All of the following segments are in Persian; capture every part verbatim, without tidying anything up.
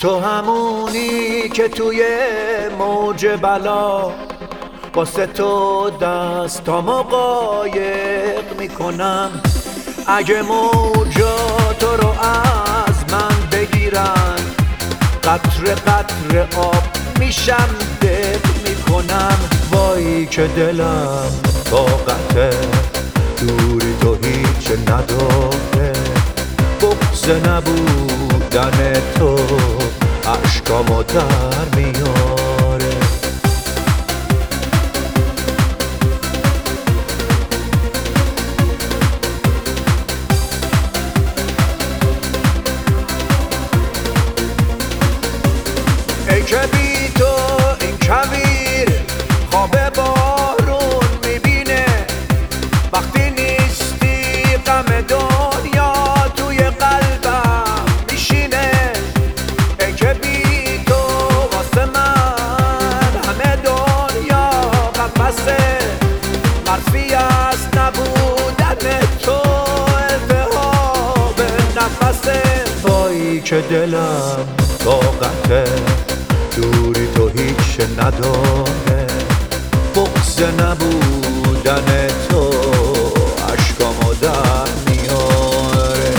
تو همونی که توی موج بلا واسه تو دستامو قایق میکنم. اگه موجا تو رو از من بگیرن قطره قطره آب میشم دق میکنم. وای که دلم طاقته دوری تو هیچ نداره، بغض نبودن تو عشقامو در میاره. ای که بی تو این کویر خواب بارون میبینه، وقتی نیستی غم دنیا توی قلبم میشینه. ای که بی تو واسه من همه دنیا قفسه، مرفی از نبودن تو التهاب نفسه. وای که دلم طاقته دوری تو هیچ نداره، بغض نبودن تو عشقامو در میاره.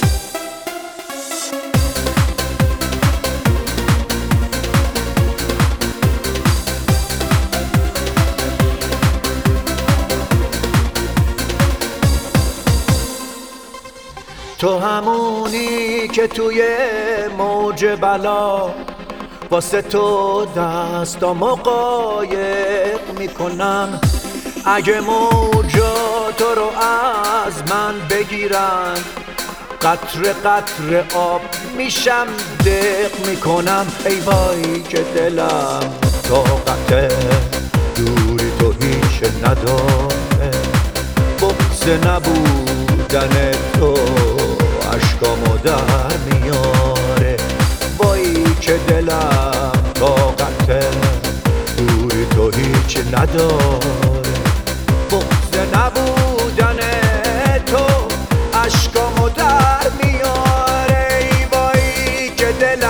تو همونی که توی موج بلا واسه تو دستامو قایق میکنم. اگه موجا تو رو از من بگیرن قطره قطره آب میشم دق میکنم. ای وای که دلم طاقته دوری تو هیچ نداره، بغض نبودن تو عشقامو در میاره. وای که دلم طاقته دوری تو هیچ نداره، بغض نبودن تو عشقامو در میاره. ای وای که دلم